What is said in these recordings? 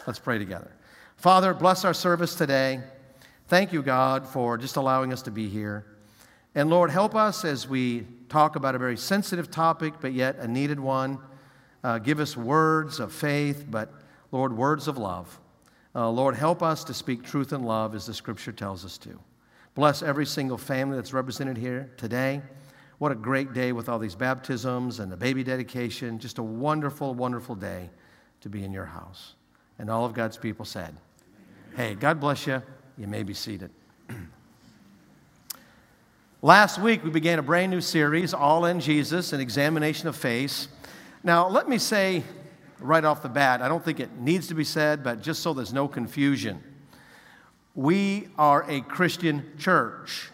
Let's pray together. Father, bless our service today. Thank you, God, for just allowing us to be here. And Lord, help us as we talk about a very sensitive topic, but yet a needed one. Give us words of faith, but Lord, words of love. Lord, help us to speak truth and love as the Scripture tells us to. Bless every single family that's represented here today. What a great day with all these baptisms and the baby dedication. Just a wonderful, wonderful day to be in your house. And all of God's people said, hey, God bless you. You may be seated. Last week, we began a brand new series, All in Jesus, an examination of faith. Now, let me say right off the bat, I don't think it needs to be said, but just so there's no confusion, we are a Christian church.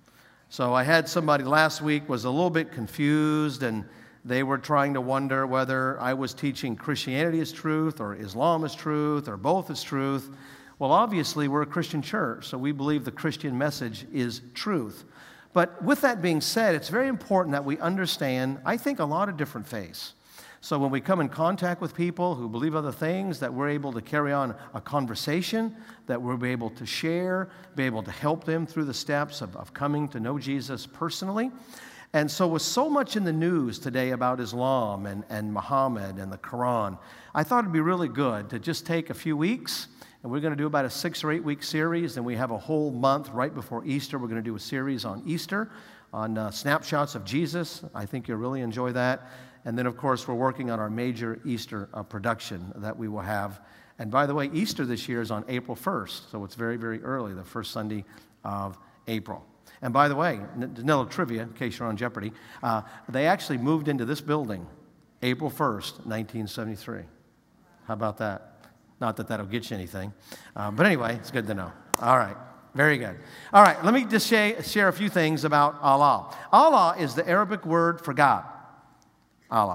So I had somebody last week was a little bit confused, and they were trying to wonder whether I was teaching Christianity as truth or Islam as truth or both as truth. Well, obviously, we're a Christian church, so we believe the Christian message is truth. But with that being said, it's very important that we understand, I think, a lot of different faiths. So when we come in contact with people who believe other things, that we're able to carry on a conversation, that we'll be able to share, be able to help them through the steps of coming to know Jesus personally. And so with so much in the news today about Islam and Muhammad and the Quran, I thought it'd be really good to just take a few weeks, and we're going to do about a 6 or 8 week series, and we have a whole month right before Easter. We're going to do a series on Easter, on snapshots of Jesus. I think you'll really enjoy that. And then, of course, we're working on our major Easter production that we will have. And by the way, Easter this year is on April 1st, so it's very, very early, the first Sunday of April. And by the way, little trivia, in case you're on Jeopardy, they actually moved into this building April 1st, 1973. How about that? Not that that'll get you anything. But anyway, it's good to know. All right. Very good. All right, let me just share a few things about Allah. Allah is the Arabic word for God. Allah.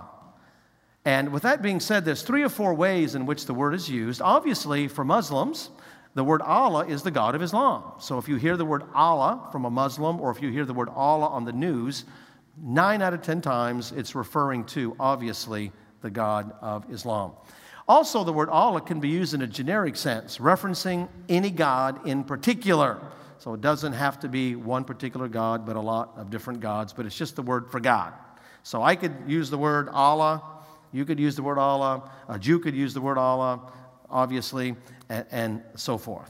And with that being said, there's 3 or 4 ways in which the word is used. Obviously, for Muslims, the word Allah is the God of Islam. So if you hear the word Allah from a Muslim, or if you hear the word Allah on the news, 9 out of 10 times it's referring to, obviously, the God of Islam. Also, the word Allah can be used in a generic sense, referencing any God in particular. So it doesn't have to be one particular God, but a lot of different gods, but it's just the word for God. So I could use the word Allah, you could use the word Allah, a Jew could use the word Allah, obviously, and so forth.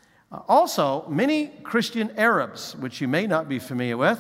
Also, many Christian Arabs, which you may not be familiar with,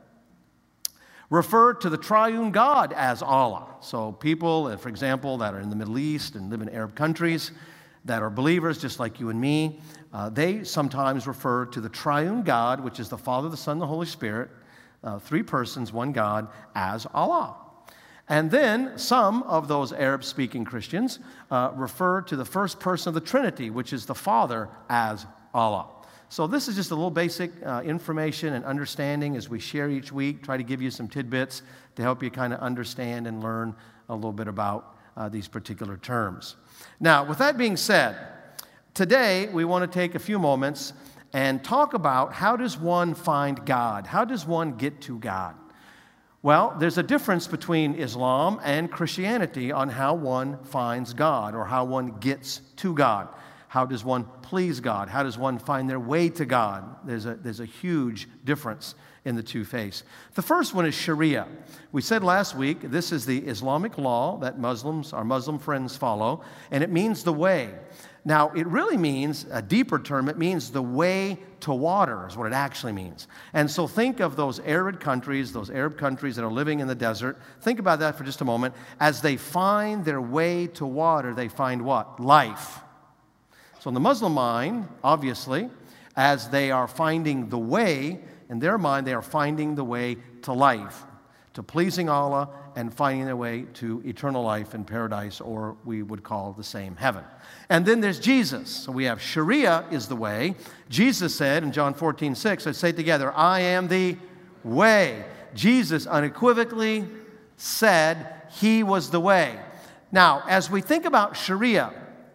refer to the triune God as Allah. So people, for example, that are in the Middle East and live in Arab countries that are believers just like you and me, they sometimes refer to the triune God, which is the Father, the Son, and the Holy Spirit, 3 persons, 1 God, as Allah. And then some of those Arab-speaking Christians refer to the first person of the Trinity, which is the Father, as Allah. So this is just a little basic information and understanding as we share each week, try to give you some tidbits to help you kind of understand and learn a little bit about these particular terms. Now, with that being said, today we want to take a few moments and talk about how does one find God? How does one get to God? Well, there's a difference between Islam and Christianity on how one finds God or how one gets to God. How does one please God? How does one find their way to God? There's a huge difference in the 2 faiths. The first one is Sharia. We said last week, this is the Islamic law that our Muslim friends follow, and it means the way. Now, it really means, a deeper term, it means the way to water is what it actually means. And so think of those arid countries, those Arab countries that are living in the desert. Think about that for just a moment. As they find their way to water, they find what? Life. So in the Muslim mind, obviously, as they are finding the way, in their mind, they are finding the way to life, to pleasing Allah and finding their way to eternal life in paradise, or we would call the same heaven. And then there's Jesus. So we have Sharia is the way. Jesus said in John 14:6, let's say it together, I am the way. Jesus unequivocally said he was the way. Now, as we think about Sharia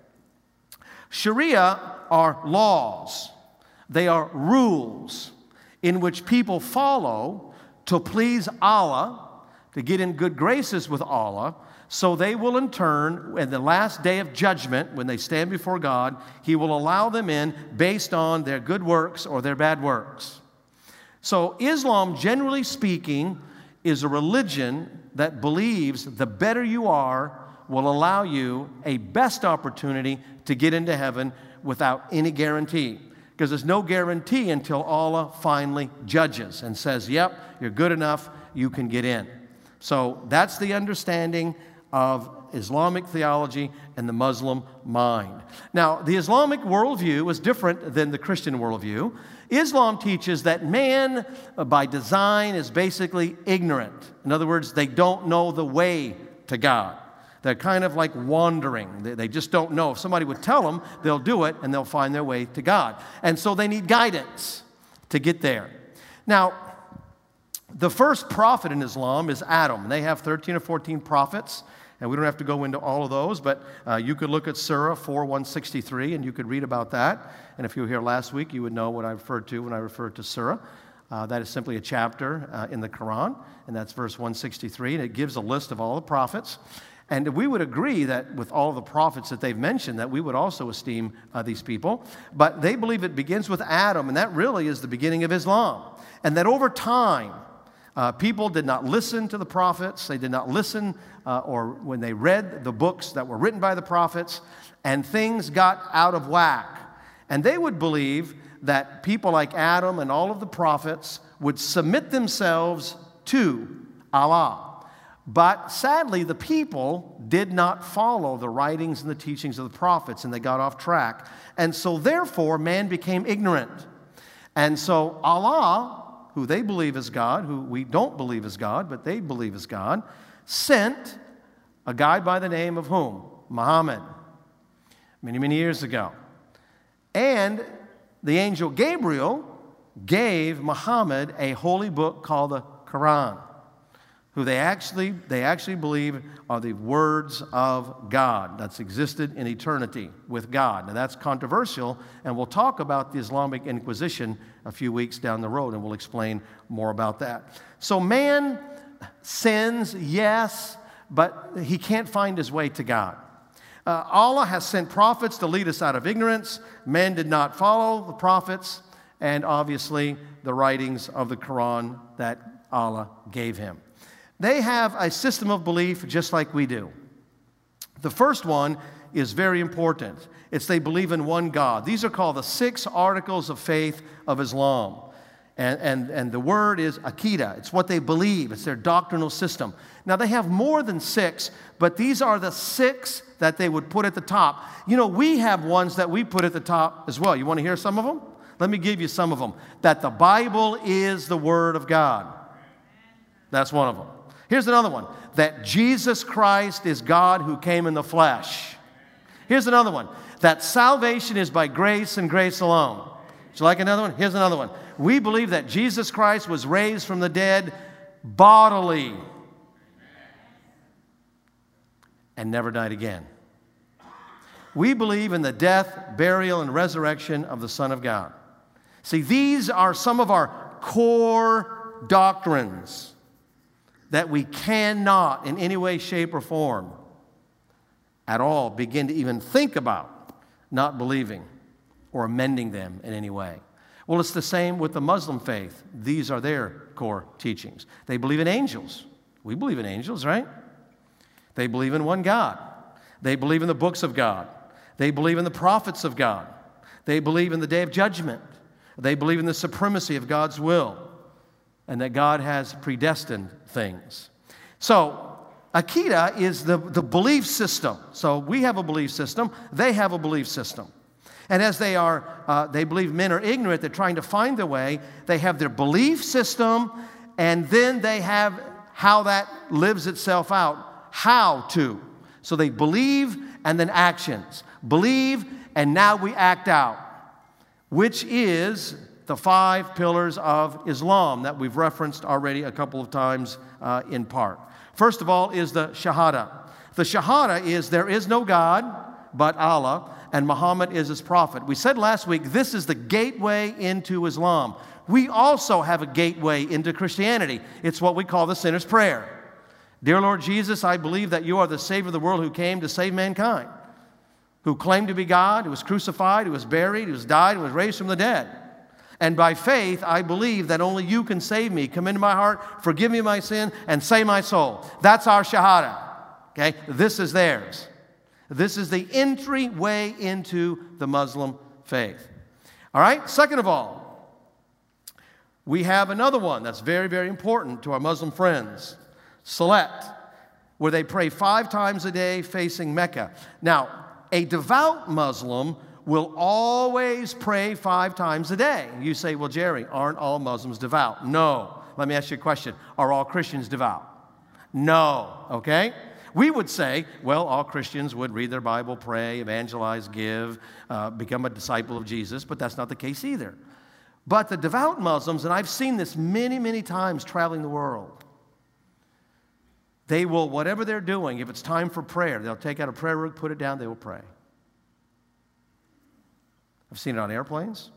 are laws. They are rules in which people follow to please Allah, to get in good graces with Allah, So they will in turn, at the last day of judgment, when they stand before God, He will allow them in based on their good works or their bad works. So Islam, generally speaking, is a religion that believes the better you are will allow you a best opportunity to get into heaven without any guarantee. Because there's no guarantee until Allah finally judges and says, yep, you're good enough, you can get in. So that's the understanding of Islamic theology and the Muslim mind. Now, the Islamic worldview is different than the Christian worldview. Islam teaches that man, by design, is basically ignorant. In other words, they don't know the way to God. They're kind of like wandering. They just don't know. If somebody would tell them, they'll do it, and they'll find their way to God. And so they need guidance to get there. Now, the first prophet in Islam is Adam. They have 13 or 14 prophets, and we don't have to go into all of those, but you could look at Surah 4:163, and you could read about that. And if you were here last week, you would know what I referred to when I referred to Surah. That is simply a chapter in the Quran, and that's verse 163, and it gives a list of all the prophets. And we would agree that with all the prophets that they've mentioned, that we would also esteem these people. But they believe it begins with Adam, and that really is the beginning of Islam. And that over time, people did not listen to the prophets. They did not listen or when they read the books that were written by the prophets, and things got out of whack. And they would believe that people like Adam and all of the prophets would submit themselves to Allah. But sadly, the people did not follow the writings and the teachings of the prophets, and they got off track. And so therefore, man became ignorant. And so Allah, who they believe is God, who we don't believe is God, but they believe is God, sent a guy by the name of whom? Muhammad, many, many years ago. And the angel Gabriel gave Muhammad a holy book called the Quran, who they actually believe are the words of God that's existed in eternity with God. Now that's controversial, and we'll talk about the Islamic Inquisition a few weeks down the road, and we'll explain more about that. So man sins, yes, but he can't find his way to God. Allah has sent prophets to lead us out of ignorance. Man did not follow the prophets, and obviously the writings of the Quran that Allah gave him. They have a system of belief just like we do. The first one is very important. It's they believe in one God. These are called the 6 articles of faith of Islam. And the word is Aqidah. It's what they believe. It's their doctrinal system. Now, they have more than 6, but these are the 6 that they would put at the top. You know, we have ones that we put at the top as well. You want to hear some of them? Let me give you some of them. That the Bible is the Word of God. That's one of them. Here's another one. That Jesus Christ is God who came in the flesh. Here's another one. That salvation is by grace and grace alone. Would you like another one? Here's another one. We believe that Jesus Christ was raised from the dead bodily and never died again. We believe in the death, burial, and resurrection of the Son of God. See, these are some of our core doctrines that we cannot in any way, shape, or form at all begin to even think about not believing or amending them in any way. Well, it's the same with the Muslim faith. These are their core teachings. They believe in angels. We believe in angels, right? They believe in one God. They believe in the books of God. They believe in the prophets of God. They believe in the day of judgment. They believe in the supremacy of God's will and that God has predestined things. So, Aqidah is the belief system. So we have a belief system. They have a belief system. And as they believe men are ignorant, they're trying to find their way. They have their belief system, and then they have how that lives itself out. How to. So they believe and then actions. Believe and now we act out. Which is the 5 pillars of Islam that we've referenced already a couple of times in part. First of all is the Shahada. The Shahada is there is no God but Allah, and Muhammad is his prophet. We said last week this is the gateway into Islam. We also have a gateway into Christianity. It's what we call the sinner's prayer. Dear Lord Jesus, I believe that you are the Savior of the world who came to save mankind, who claimed to be God, who was crucified, who was buried, who was died, and was raised from the dead. And by faith, I believe that only you can save me. Come into my heart, forgive me my sin, and save my soul. That's our Shahada. Okay? This is theirs. This is the entryway into the Muslim faith. All right? Second of all, we have another one that's very, very important to our Muslim friends. Salat, where they pray 5 times a day facing Mecca. Now, a devout Muslim will always pray 5 times a day. You say, well, Jerry, aren't all Muslims devout? No. Let me ask you a question. Are all Christians devout? No. Okay? We would say, well, all Christians would read their Bible, pray, evangelize, give, become a disciple of Jesus, but that's not the case either. But the devout Muslims, and I've seen this many, many times traveling the world, they will, whatever they're doing, if it's time for prayer, they'll take out a prayer book, put it down, they will pray. I've seen it on airplanes.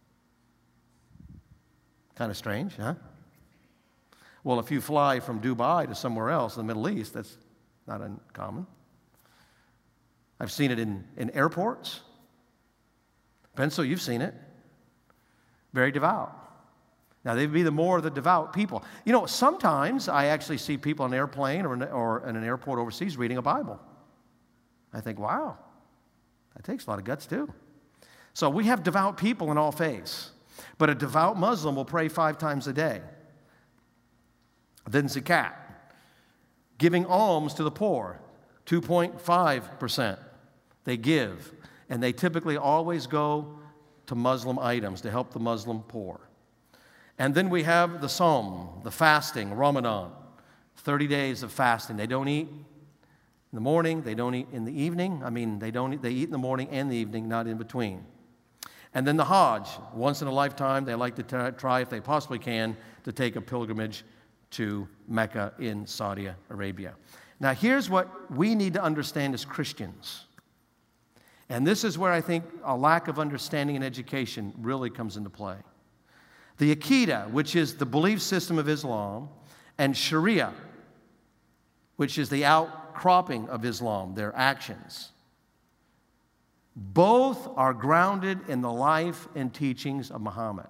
Kind of strange, huh? Well, if you fly from Dubai to somewhere else in the Middle East, that's not uncommon. I've seen it in airports. Pencil, you've seen it. Very devout. Now, they'd be the more the devout people. You know, sometimes I actually see people on an airplane or in an airport overseas reading a Bible. I think, wow, that takes a lot of guts too. So we have devout people in all faiths. But a devout Muslim will pray 5 times a day. Then zakat, giving alms to the poor, 2.5% they give. And they typically always go to Muslim items to help the Muslim poor. And then we have the Sawm, the fasting, Ramadan, 30 days of fasting. They don't eat in the morning, they don't eat in the evening. They eat in the morning and the evening, not in between. And then the Hajj, once in a lifetime, they like to try, if they possibly can, to take a pilgrimage to Mecca in Saudi Arabia. Now, here's what we need to understand as Christians. And this is where I think a lack of understanding and education really comes into play. The Aqidah, which is the belief system of Islam, and Sharia, which is the outcropping of Islam, their actions, both are grounded in the life and teachings of Muhammad.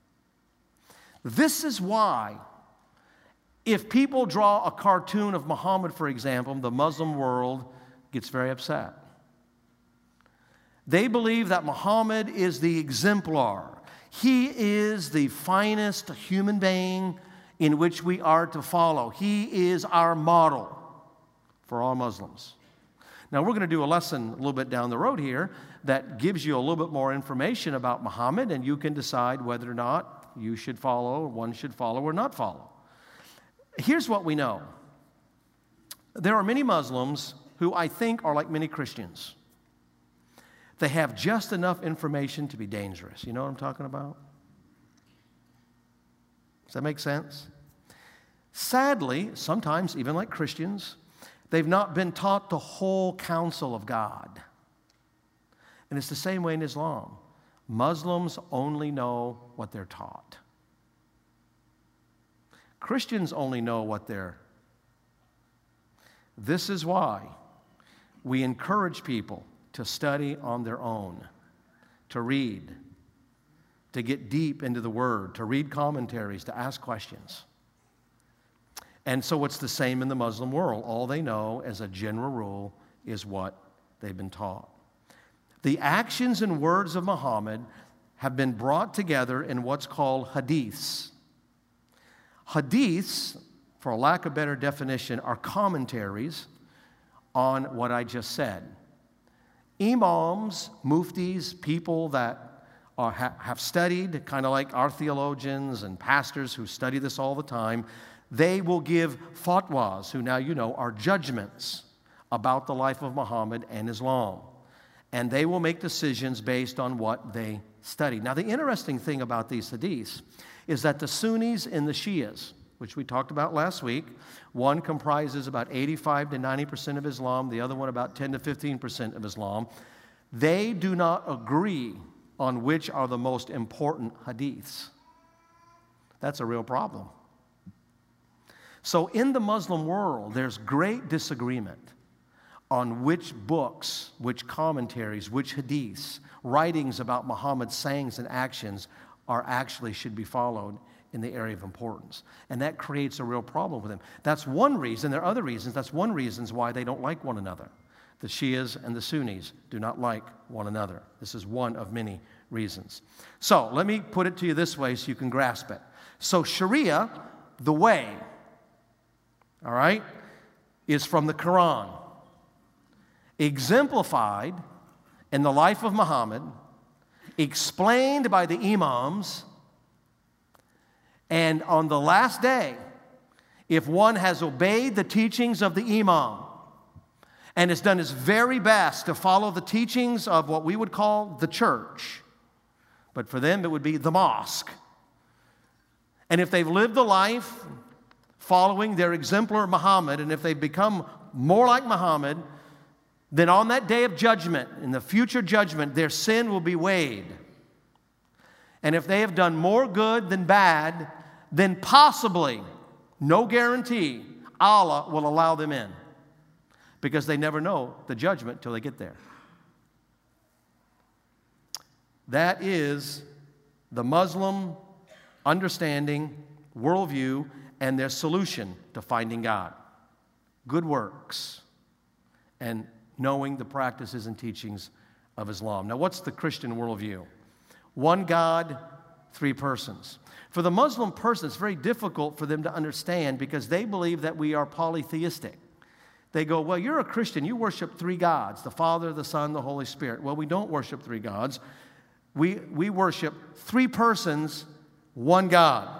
This is why, if people draw a cartoon of Muhammad, for example, the Muslim world gets very upset. They believe that Muhammad is the exemplar. He is the finest human being in which we are to follow. He is our model for all Muslims. Now, we're going to do a lesson a little bit down the road here that gives you a little bit more information about Muhammad, and you can decide whether or not you should follow, one should follow, or not follow. Here's what we know. There are many Muslims who I think are like many Christians. They have just enough information to be dangerous. You know what I'm talking about? Does that make sense? Sadly, sometimes, even like Christians, they've not been taught the whole counsel of God. And it's the same way in Islam. Muslims only know what they're taught. Christians only know what they're. This is why we encourage people to study on their own, to read, to get deep into the Word, to read commentaries, to ask questions. And so it's the same in the Muslim world. All they know, as a general rule, is what they've been taught. The actions and words of Muhammad have been brought together in what's called hadiths. Hadiths, for a lack of better definition, are commentaries on what I just said. Imams, muftis, people that have studied, kind of like our theologians and pastors who study this all the time, they will give fatwas, who now you know are judgments about the life of Muhammad and Islam. And they will make decisions based on what they study. Now, the interesting thing about these hadiths is that the Sunnis and the Shias, which we talked about last week, one comprises about 85 to 90% of Islam, the other one about 10 to 15% of Islam. They do not agree on which are the most important hadiths. That's a real problem. So in the Muslim world, there's great disagreement on which books, which commentaries, which hadiths, writings about Muhammad's sayings and actions should be followed in the area of importance. And that creates a real problem with them. That's one reason. There are other reasons. That's one reason why they don't like one another. The Shias and the Sunnis do not like one another. This is one of many reasons. So let me put it to you this way so you can grasp it. So Sharia, the way, all right, is from the Quran, exemplified in the life of Muhammad, explained by the imams, and on the last day, if one has obeyed the teachings of the imam and has done his very best to follow the teachings of what we would call the church, but for them it would be the mosque, and if they've lived the life following their exemplar Muhammad, and if they've become more like Muhammad, then on that day of judgment, in the future judgment, their sin will be weighed. And if they have done more good than bad, then possibly, no guarantee, Allah will allow them in. Because they never know the judgment till they get there. That is the Muslim understanding, worldview, and their solution to finding God. Good works and knowing the practices and teachings of Islam. Now, what's the Christian worldview? One God, three persons. For the Muslim person, it's very difficult for them to understand because they believe that we are polytheistic. They go, well, you're a Christian. You worship three gods, the Father, the Son, the Holy Spirit. Well, we don't worship three gods. We worship three persons, one God.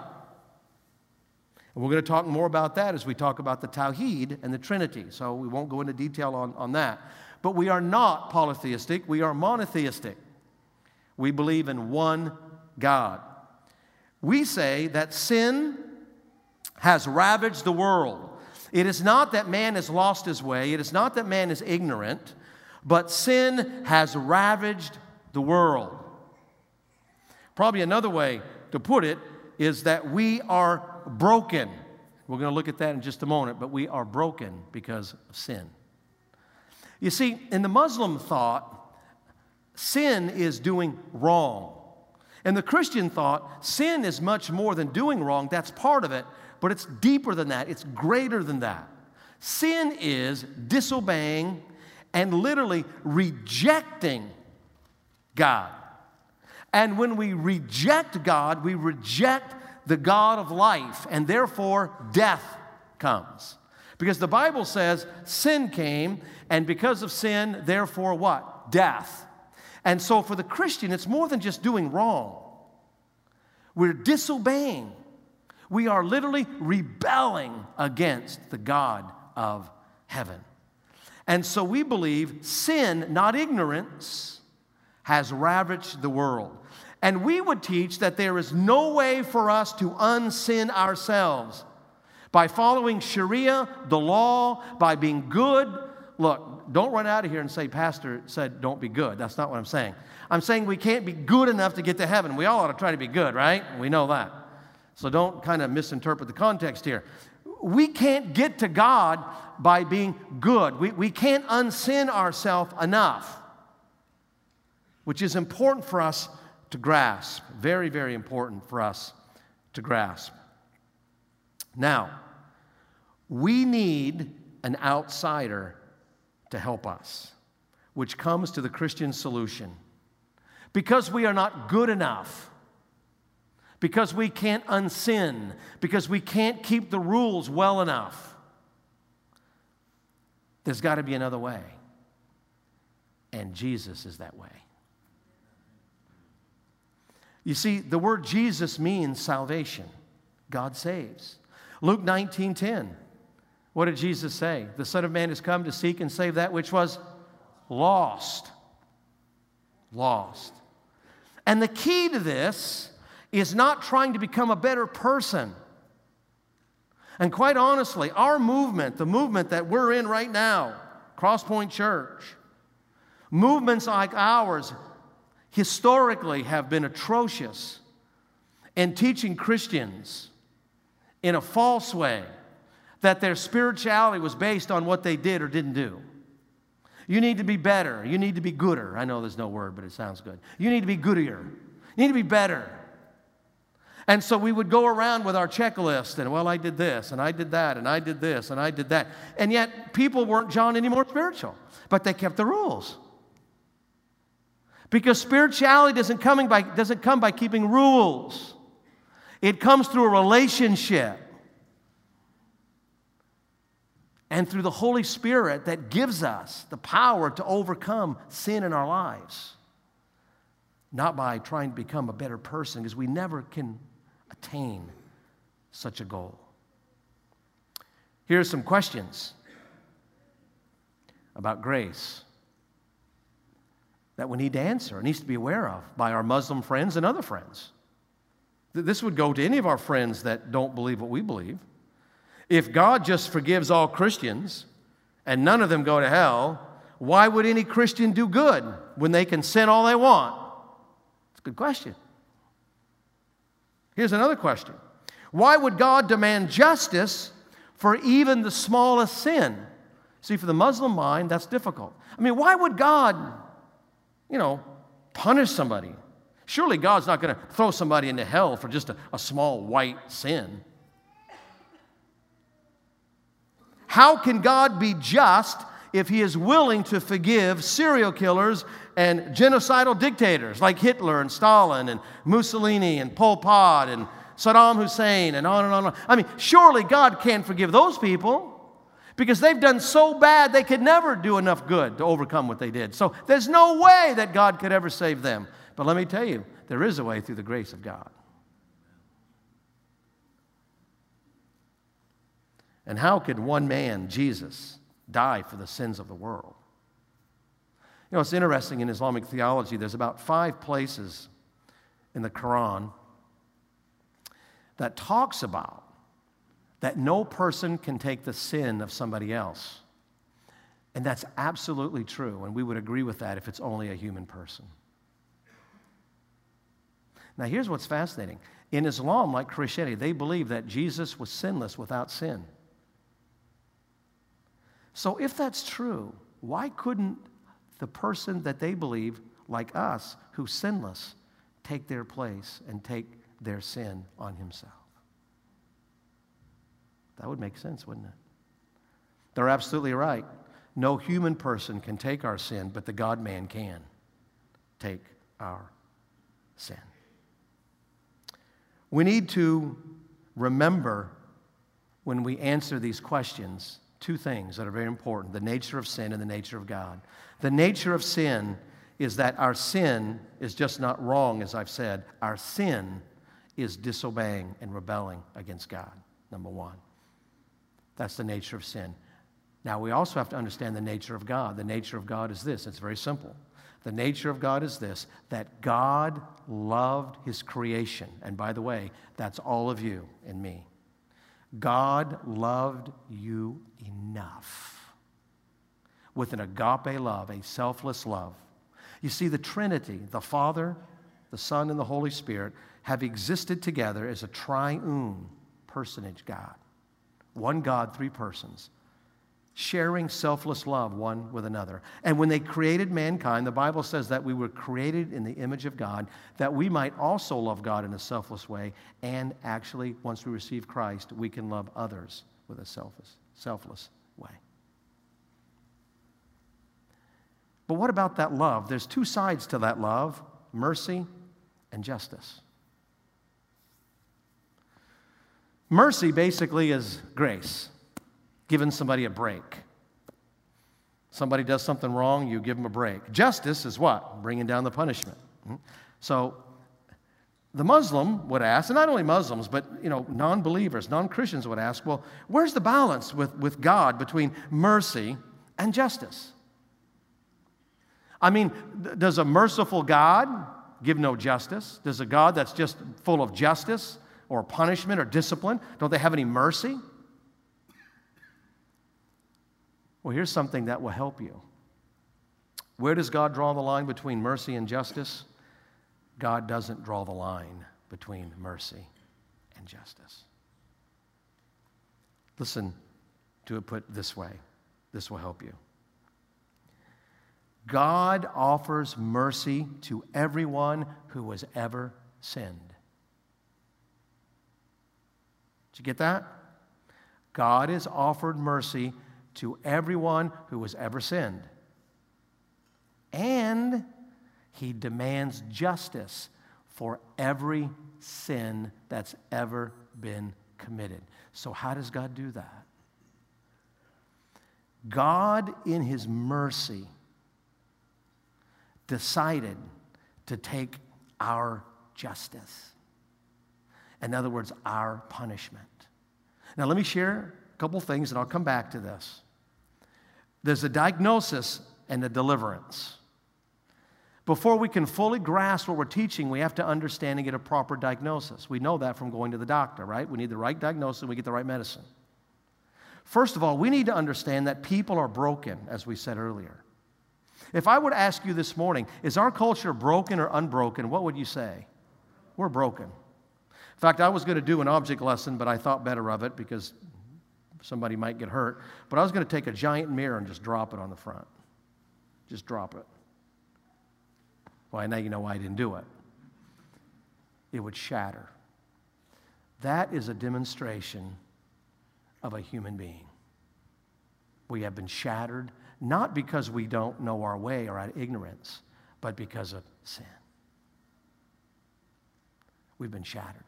And we're going to talk more about that as we talk about the Tawheed and the Trinity. So we won't go into detail on that. But we are not polytheistic. We are monotheistic. We believe in one God. We say that sin has ravaged the world. It is not that man has lost his way. It is not that man is ignorant. But sin has ravaged the world. Probably another way to put it is that we are broken. We're going to look at that in just a moment, but we are broken because of sin. You see, in the Muslim thought, sin is doing wrong. In the Christian thought, sin is much more than doing wrong. That's part of it, but it's deeper than that. It's greater than that. Sin is disobeying and literally rejecting God. And when we reject God, we reject the God of life, and therefore death comes. Because the Bible says sin came, and because of sin, therefore what? Death. And so for the Christian, it's more than just doing wrong. We're disobeying. We are literally rebelling against the God of heaven. And so we believe sin, not ignorance, has ravaged the world. And we would teach that there is no way for us to unsin ourselves by following Sharia, the law, by being good. Look, don't run out of here and say, Pastor said don't be good. That's not what I'm saying. I'm saying we can't be good enough to get to heaven. We all ought to try to be good, right? We know that. So don't kind of misinterpret the context here. We can't get to God by being good. We can't unsin ourselves enough, which is important for us to grasp. Very, very important for us to grasp. Now, we need an outsider to help us, which comes to the Christian solution. Because we are not good enough, because we can't unsin, because we can't keep the rules well enough, there's got to be another way. And Jesus is that way. You see, the word Jesus means salvation. God saves. Luke 19:10. What did Jesus say? The Son of Man has come to seek and save that which was lost. Lost. And the key to this is not trying to become a better person. And quite honestly, our movement, the movement that we're in right now, Crosspoint Church, movements like ours historically have been atrocious in teaching Christians in a false way that their spirituality was based on what they did or didn't do. You need to be better. You need to be gooder. I know there's no word, but it sounds good. You need to be goodier. You need to be better. And so we would go around with our checklist and, well, I did this, and I did that, and I did this, and I did that. And yet people weren't, John, any more spiritual, but they kept the rules. Because spirituality doesn't come by keeping rules. It comes through a relationship. And through the Holy Spirit that gives us the power to overcome sin in our lives. Not by trying to become a better person, because we never can attain such a goal. Here are some questions about grace that we need to answer, and needs to be aware of by our Muslim friends and other friends. This would go to any of our friends that don't believe what we believe. If God just forgives all Christians and none of them go to hell, why would any Christian do good when they can sin all they want? It's a good question. Here's another question. Why would God demand justice for even the smallest sin? See, for the Muslim mind, that's difficult. I mean, why would God, punish somebody? Surely God's not going to throw somebody into hell for just a small white sin. How can God be just if He is willing to forgive serial killers and genocidal dictators like Hitler and Stalin and Mussolini and Pol Pot and Saddam Hussein and on and on and on? I mean, surely God can't forgive those people because they've done so bad they could never do enough good to overcome what they did. So there's no way that God could ever save them. But let me tell you, there is a way through the grace of God. And how could one man, Jesus, die for the sins of the world? It's interesting in Islamic theology, there's about 5 places in the Quran that talks about that no person can take the sin of somebody else. And that's absolutely true, and we would agree with that if it's only a human person. Now, here's what's fascinating. In Islam, like Christianity, they believe that Jesus was sinless without sin. So if that's true, why couldn't the person that they believe, like us, who's sinless, take their place and take their sin on Himself? That would make sense, wouldn't it? They're absolutely right. No human person can take our sin, but the God-man can take our sin. We need to remember when we answer these questions 2 things that are very important: the nature of sin and the nature of God. The nature of sin is that our sin is just not wrong, as I've said. Our sin is disobeying and rebelling against God, number 1. That's the nature of sin. Now, we also have to understand the nature of God. The nature of God is this. It's very simple. The nature of God is this, that God loved His creation. And by the way, that's all of you and me. God loved you enough with an agape love, a selfless love. You see, the Trinity, the Father, the Son, and the Holy Spirit have existed together as a triune personage God. One God, 3 persons, sharing selfless love one with another. And when they created mankind, the Bible says that we were created in the image of God, that we might also love God in a selfless way. And actually, once we receive Christ, we can love others with a selfless way. But what about that love? There's 2 sides to that love: mercy and justice. Mercy basically is grace, giving somebody a break. Somebody does something wrong, you give them a break. Justice is what? Bringing down the punishment. So the Muslim would ask, and not only Muslims, but non-believers, non-Christians would ask, well, where's the balance with God between mercy and justice? I mean, does a merciful God give no justice? Does a God that's just full of justice or punishment or discipline, don't they have any mercy? Well, here's something that will help you. Where does God draw the line between mercy and justice? God doesn't draw the line between mercy and justice. Listen, to it put this way. This will help you. God offers mercy to everyone who has ever sinned. Did you get that? God has offered mercy to everyone who has ever sinned. And He demands justice for every sin that's ever been committed. So how does God do that? God, in His mercy, decided to take our justice. In other words, our punishment. Now, let me share a couple things, and I'll come back to this. There's a diagnosis and a deliverance. Before we can fully grasp what we're teaching, we have to understand and get a proper diagnosis. We know that from going to the doctor, right? We need the right diagnosis, and we get the right medicine. First of all, we need to understand that people are broken, as we said earlier. If I were to ask you this morning, is our culture broken or unbroken, what would you say? We're broken. In fact, I was going to do an object lesson, but I thought better of it because somebody might get hurt. But I was going to take a giant mirror and just drop it on the front. Just drop it. Well, now you know why I didn't do it. It would shatter. That is a demonstration of a human being. We have been shattered, not because we don't know our way or out of ignorance, but because of sin. We've been shattered.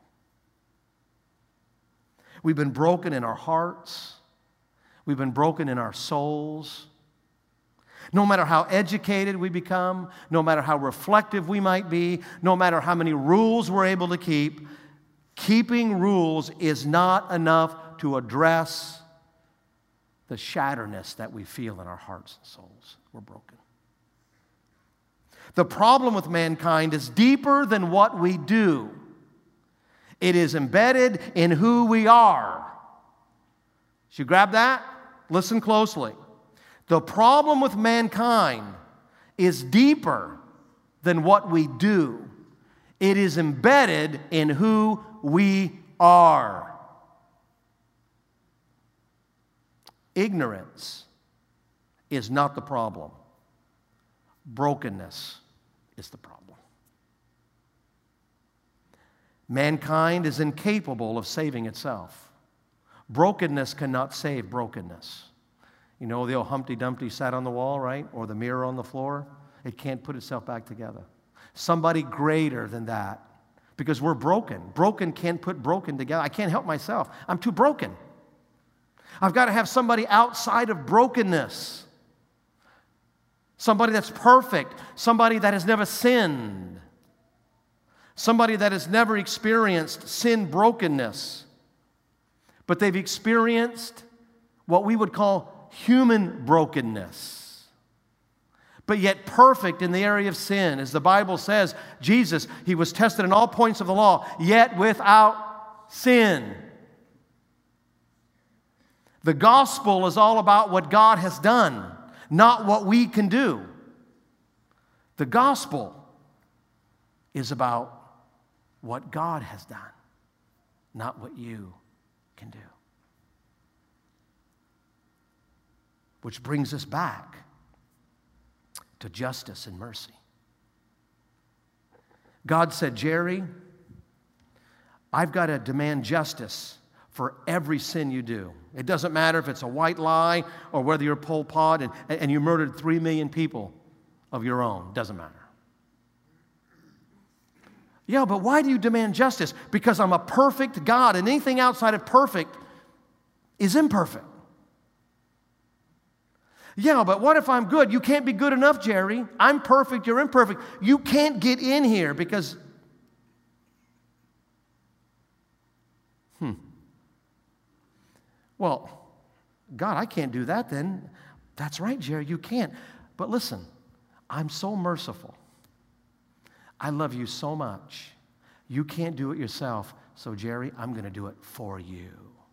We've been broken in our hearts. We've been broken in our souls. No matter how educated we become, no matter how reflective we might be, no matter how many rules we're able to keep, keeping rules is not enough to address the shatterness that we feel in our hearts and souls. We're broken. The problem with mankind is deeper than what we do. It is embedded in who we are. Did you grab that? Listen closely. The problem with mankind is deeper than what we do. It is embedded in who we are. Ignorance is not the problem. Brokenness is the problem. Mankind is incapable of saving itself. Brokenness cannot save brokenness. You know the old Humpty Dumpty sat on the wall, right? Or the mirror on the floor? It can't put itself back together. Somebody greater than that. Because we're broken. Broken can't put broken together. I can't help myself. I'm too broken. I've got to have somebody outside of brokenness. Somebody that's perfect. Somebody that has never sinned. Somebody that has never experienced sin brokenness. But they've experienced what we would call human brokenness. But yet perfect in the area of sin. As the Bible says, Jesus, He was tested in all points of the law, yet without sin. The gospel is all about what God has done, not what we can do. The gospel is about what God has done, not what you can do. Which brings us back to justice and mercy. God said, Jerry, I've got to demand justice for every sin you do. It doesn't matter if it's a white lie or whether you're Pol Pot and you murdered 3 million people of your own. Doesn't matter. Yeah, but why do you demand justice? Because I'm a perfect God, and anything outside of perfect is imperfect. Yeah, but what if I'm good? You can't be good enough, Jerry. I'm perfect, you're imperfect. You can't get in here because... Well, God, I can't do that then. That's right, Jerry, you can't. But listen, I'm so merciful. I love you so much. You can't do it yourself. So, Jerry, I'm going to do it for you.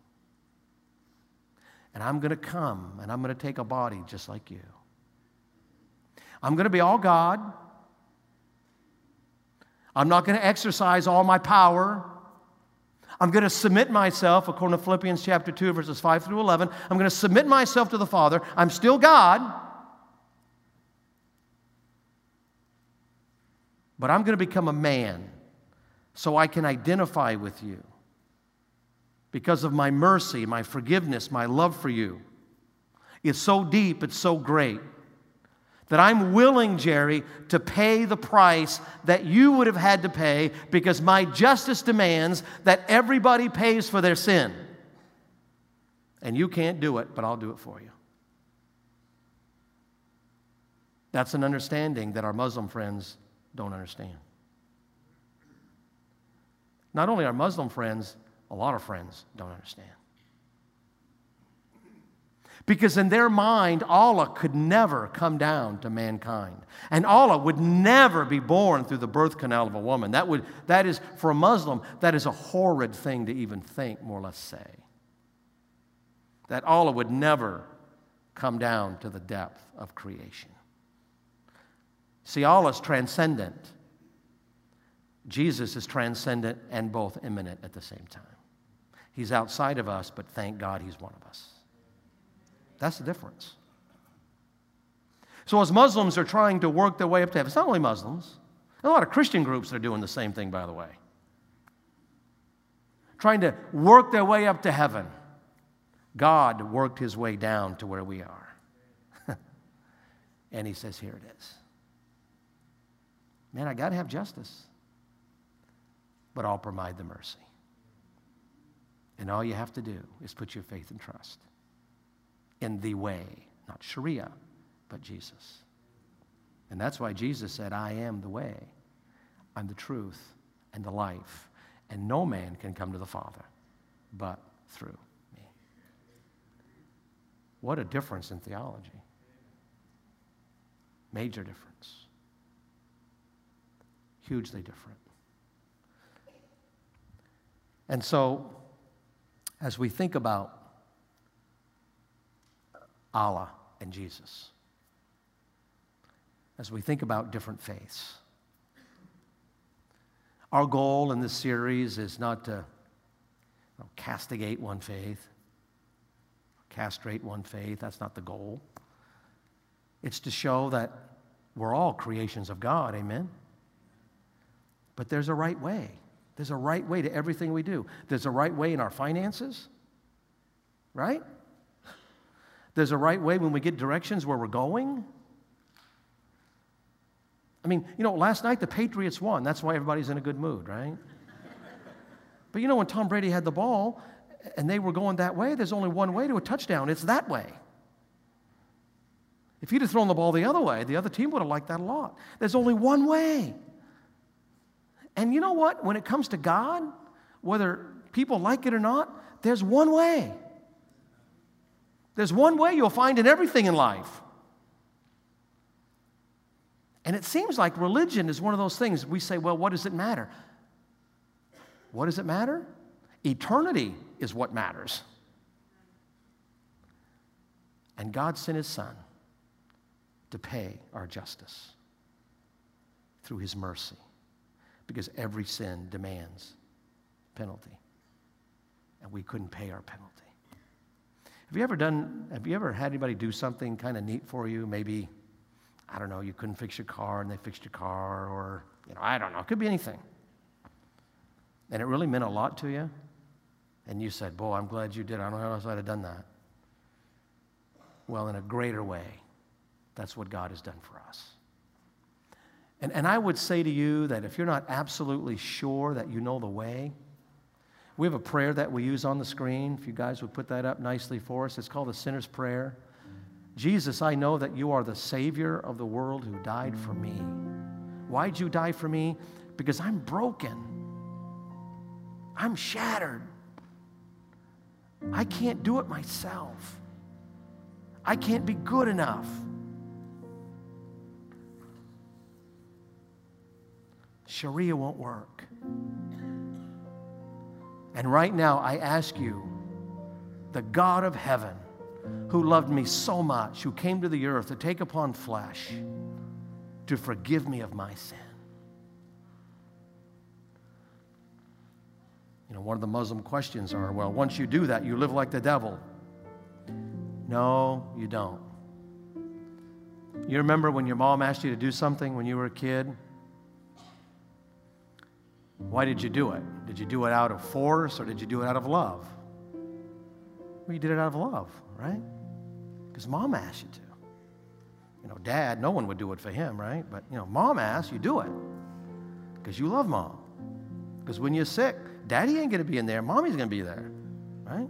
And I'm going to come, and I'm going to take a body just like you. I'm going to be all God. I'm not going to exercise all my power. I'm going to submit myself, according to Philippians chapter 2, verses 5 through 11. I'm going to submit myself to the Father. I'm still God, but I'm going to become a man so I can identify with you because of my mercy, my forgiveness, my love for you. It's so deep, it's so great, that I'm willing, Jerry, to pay the price that you would have had to pay because my justice demands that everybody pays for their sin. And you can't do it, but I'll do it for you. That's an understanding that our Muslim friends don't understand. Not only our Muslim friends, a lot of friends don't understand. Because in their mind, Allah could never come down to mankind. And Allah would never be born through the birth canal of a woman. That is, for a Muslim, that is a horrid thing to even think, more or less say. That Allah would never come down to the depth of creation. See, Allah is transcendent. Jesus is transcendent and both immanent at the same time. He's outside of us, but thank God He's one of us. That's the difference. So as Muslims are trying to work their way up to heaven, it's not only Muslims. There are a lot of Christian groups that are doing the same thing, by the way. Trying to work their way up to heaven. God worked His way down to where we are. And He says, here it is. Man, I got to have justice. But I'll provide the mercy. And all you have to do is put your faith and trust in the way, not Sharia, but Jesus. And that's why Jesus said, I am the way, I'm the truth, and the life, and no man can come to the Father but through me. What a difference in theology. Major difference. Hugely different. And so, as we think about Allah and Jesus, as we think about different faiths, our goal in this series is not to castigate one faith, castrate one faith. That's not the goal. It's to show that we're all creations of God, amen? But there's a right way. There's a right way to everything we do. There's a right way in our finances, right? There's a right way when we get directions where we're going. I mean, last night the Patriots won. That's why everybody's in a good mood, right? But when Tom Brady had the ball and they were going that way, there's only one way to a touchdown. It's that way. If he'd have thrown the ball the other way, the other team would have liked that a lot. There's only one way. And you know what? When it comes to God, whether people like it or not, there's one way. There's one way you'll find in everything in life. And it seems like religion is one of those things we say, well, what does it matter? What does it matter? Eternity is what matters. And God sent His Son to pay our justice through His mercy, because every sin demands penalty, and we couldn't pay our penalty. Have you ever had anybody do something kind of neat for you? Maybe, I don't know, you couldn't fix your car and they fixed your car, or, I don't know, it could be anything. And it really meant a lot to you, and you said, boy, I'm glad you did. I don't know how else I'd have done that. Well, in a greater way, that's what God has done for us. And I would say to you that if you're not absolutely sure that you know the way, we have a prayer that we use on the screen. If you guys would put that up nicely for us. It's called the Sinner's Prayer. Jesus, I know that you are the Savior of the world who died for me. Why'd you die for me? Because I'm broken. I'm shattered. I can't do it myself. I can't be good enough. Sharia won't work. And right now, I ask you, the God of heaven, who loved me so much, who came to the earth to take upon flesh, to forgive me of my sin. One of the Muslim questions are, well, once you do that, you live like the devil. No, you don't. You remember when your mom asked you to do something when you were a kid? Why did you do it? Did you do it out of force or did you do it out of love? Well, you did it out of love, right? Because mom asked you to. Dad, no one would do it for him, right? But, mom asked, you do it because you love mom. Because when you're sick, daddy ain't going to be in there. Mommy's going to be there, right?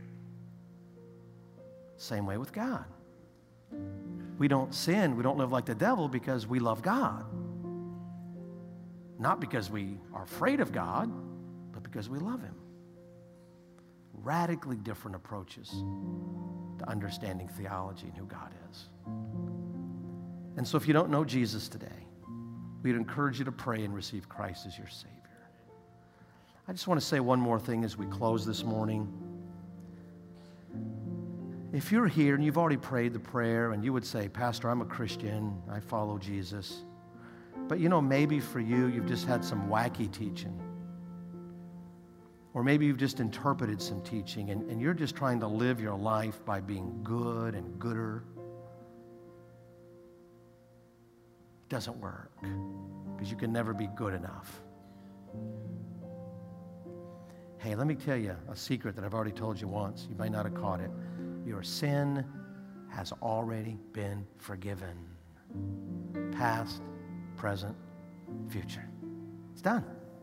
Same way with God. We don't sin, we don't live like the devil because we love God. Not because we are afraid of God, but because we love him. Radically different approaches to understanding theology and who God is. And so if you don't know Jesus today, we'd encourage you to pray and receive Christ as your Savior. I just want to say one more thing as we close this morning. If you're here and you've already prayed the prayer and you would say, Pastor, I'm a Christian, I follow Jesus. But maybe for you, you've just had some wacky teaching. Or maybe you've just interpreted some teaching and you're just trying to live your life by being good and gooder. It doesn't work because you can never be good enough. Hey, let me tell you a secret that I've already told you once. You might not have caught it. Your sin has already been forgiven. Past, present, future. It's done.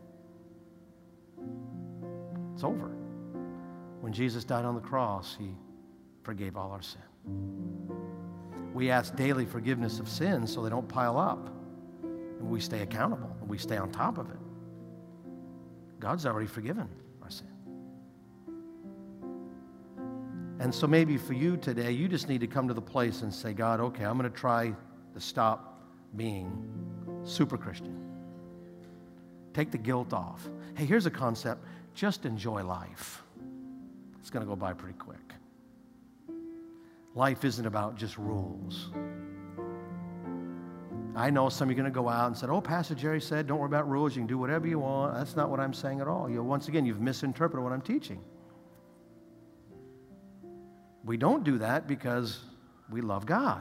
It's over. When Jesus died on the cross, he forgave all our sin. We ask daily forgiveness of sins so they don't pile up. And we stay accountable and we stay on top of it. God's already forgiven our sin. And so maybe for you today, you just need to come to the place and say, God, okay, I'm going to try to stop being super Christian. Take the guilt off. Hey, here's a concept. Just enjoy life. It's going to go by pretty quick. Life isn't about just rules. I know some of you are going to go out and say, oh, Pastor Jerry said, don't worry about rules. You can do whatever you want. That's not what I'm saying at all. Once again, you've misinterpreted what I'm teaching. We don't do that because we love God.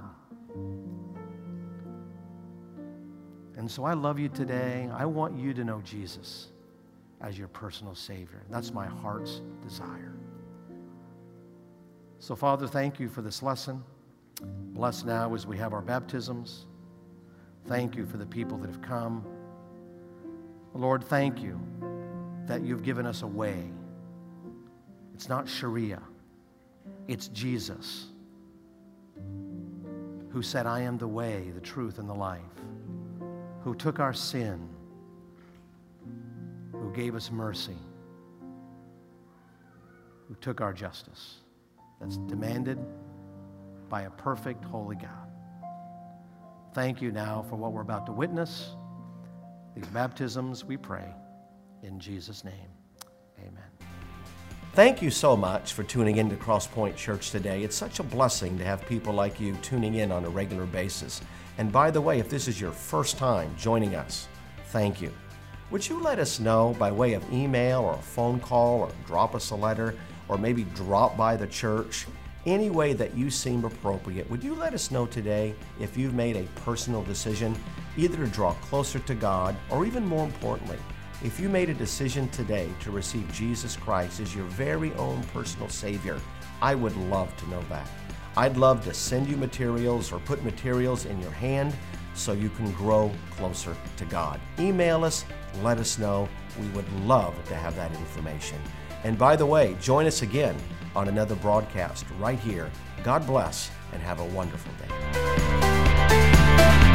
And so I love you today. I want you to know Jesus as your personal Savior. That's my heart's desire. So, Father, thank you for this lesson. Bless now as we have our baptisms. Thank you for the people that have come. Lord, thank you that you've given us a way. It's not Sharia. It's Jesus who said, I am the way, the truth, and the life, who took our sin, who gave us mercy, who took our justice that's demanded by a perfect, holy God. Thank you now for what we're about to witness. These baptisms, we pray in Jesus' name. Amen. Thank you so much for tuning in to Cross Point Church today. It's such a blessing to have people like you tuning in on a regular basis. And by the way, if this is your first time joining us, thank you. Would you let us know by way of email or a phone call or drop us a letter or maybe drop by the church? Any way that you seem appropriate, would you let us know today if you've made a personal decision either to draw closer to God or even more importantly, if you made a decision today to receive Jesus Christ as your very own personal Savior? I would love to know that. I'd love to send you materials or put materials in your hand so you can grow closer to God. Email us, let us know. We would love to have that information. And by the way, join us again on another broadcast right here. God bless and have a wonderful day.